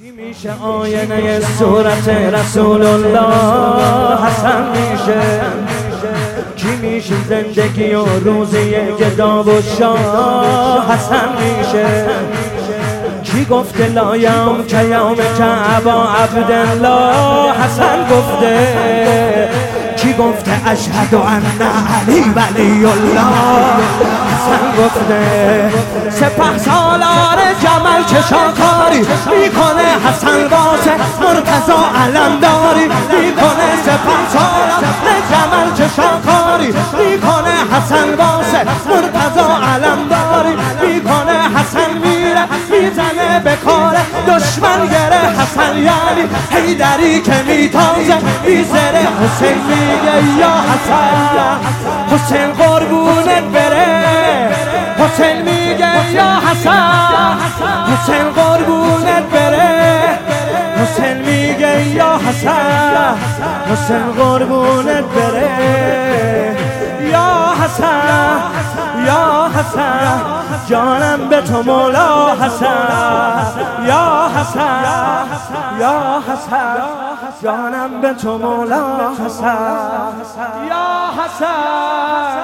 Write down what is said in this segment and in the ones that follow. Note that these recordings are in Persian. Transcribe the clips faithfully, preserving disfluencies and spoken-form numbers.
کی میشه آینه صورت رسول الله حسن میشه؟ کی میشه زندگی و روزی گدا و شاه حسن میشه؟ کی گفته لا یوم که یوم که ابا عبدالله حسن گفته؟ کی گفته اشهد ان علی ولی الله حسن گفته؟ سپه سالار جمل چشاکاری میکنه حسن واسه مرتضی علمداری میکنه. سپه سالار جمل چشاکاری میکنه حسن واسه مرتضی علمداری میکنه. حسن میره میزنه به کار دشمن گره حسن یعنی حیدری که میتازه میزره. حسین میگه یا حسن حسین قربونت بره. حسین میگه یا حسن حسین قربونت بره. حسین میگه یا حسن حسین قربونت بره. یا حسن یا حسن جانم به تو مولا حسن. یا حسن یا حسن جانم به تو مولا حسن. یا حسن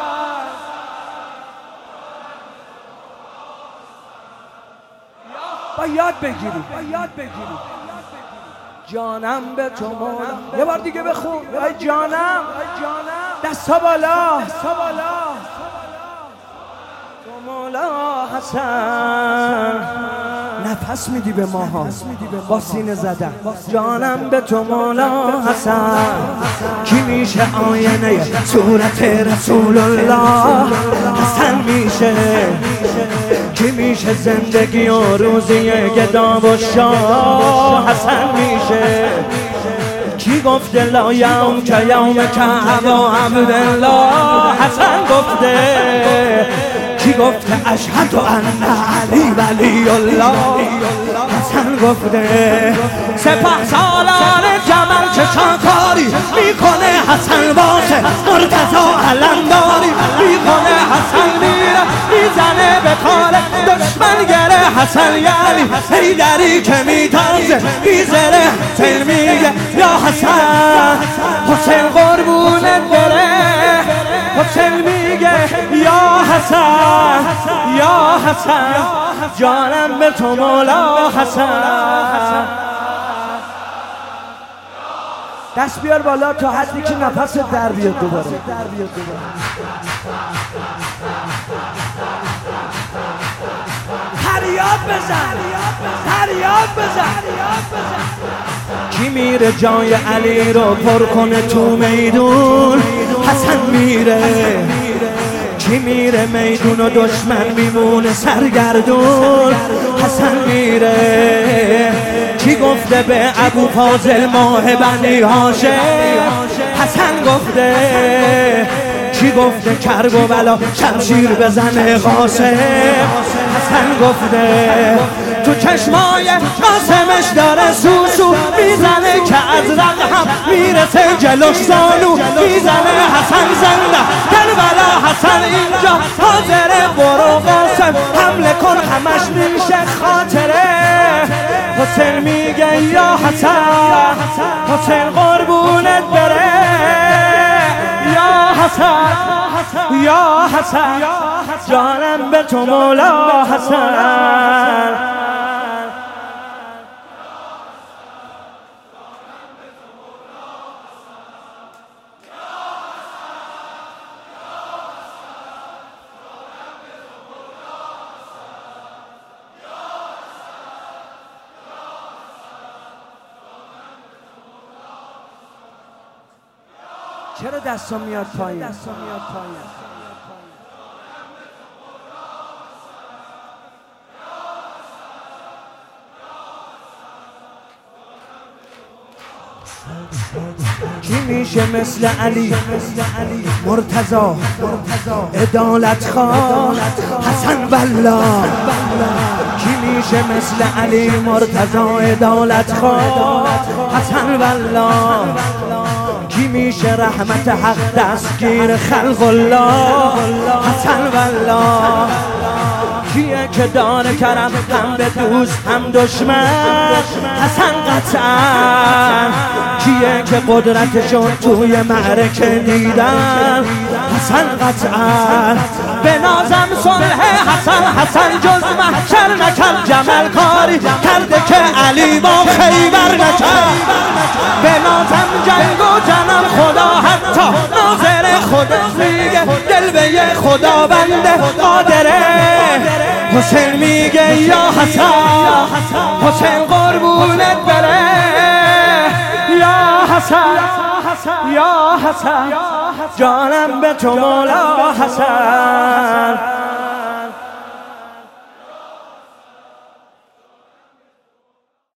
با یاد بگیری با یاد بگیری جانم به تو مولا. یه بار دیگه بخون. ای جانم دستا بالا تو مولا حسن. نفس میدی به ماها با سینه زدن. جانم به تو مولا حسن. کی میشه آینه صورت رسول الله حسن میشه؟ کی میشه زندگی و روزی گدا و شاه حسن میشه؟ کی گفته لا یوم که یوم که ابا عبدالله حسن گفته؟ کی گفته اشهد ان علی ولی الله حسن گفته؟ سپه سالار جمل چشاکاری میکنه حسن واسه مرتضی علمداری میکنه. حسن میره میزنه به کار دشمن گره حسن یعنی حیدری که میتازه میزره. حسین میگه یا حسن حسین قربونت بره. حسین میگه یا حسن یا حسن جانم به تو مولا حسن. دست بیار بالا تا حدی که نفس در بیاد دوباره. فریاد بزن فریاد بزن. کی میره جای علی رو پر کنه تو میدون حسن میره؟ کی میره میدون و دشمن میمونه سرگردون حسن میره؟ کی گفته به ابو فاضل ماه بنی هاشم حسن گفته؟ کی گفته کرب و بلا شمشیر بزنه قاسم حسن گفته؟ تو چشمای قاسمش داره سوسو میزنه که از رقم میرسه جلوش زانو میزنه. حسن زنده کربلا حسن اینجا حاضره. برو قاسم حمله کن همش میشه خاطره. حسین میگه یا حسن حسین قربونت بره. یا حسن یا حسن جانم به تو مولا حسن. چرا دستم میاد پایین؟ دستم میاد پایین. کی میشه مثل علی مرتضی عدالت خواه حسن والله؟ کی میشه مثل علی مرتضی عدالت خواه حسن والله؟ کی میشه رحمت حق دستگیر خلق الله حسن والله؟ کیه که داره کرم هم به دوست هم دشمن حسن قطعا کیه که قدرتشون توی معرکه دیدن حسن قطعا به نازم صلح حسن حسن جز محشر نکرد جمل کاری کرده که علی با خیبر نکرد به نازم جنگ و جنم خدا حتی ناظر خودش میگه دل به یه خدا بنده قادره حسین میگه یا حسن حسین قربونت بره یا حسن یا حسن جانم به تو مولا حسن